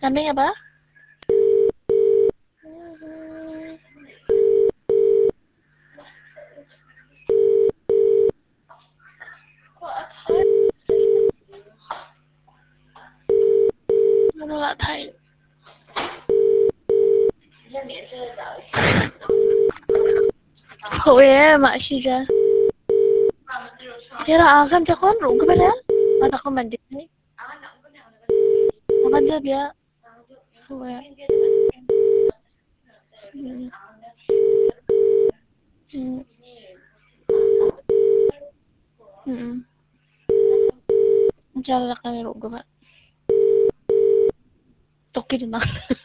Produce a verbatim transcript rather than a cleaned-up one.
Kambing apa? Nó lại thầy. Hụi mà suy ra. Thế là akan cakon rung ke mana? Mata ko mandi ni. Akan dia dia. Hụi. Hmm. Hmm. Hmm. Jalan kami rung ke mana? Toki di mana?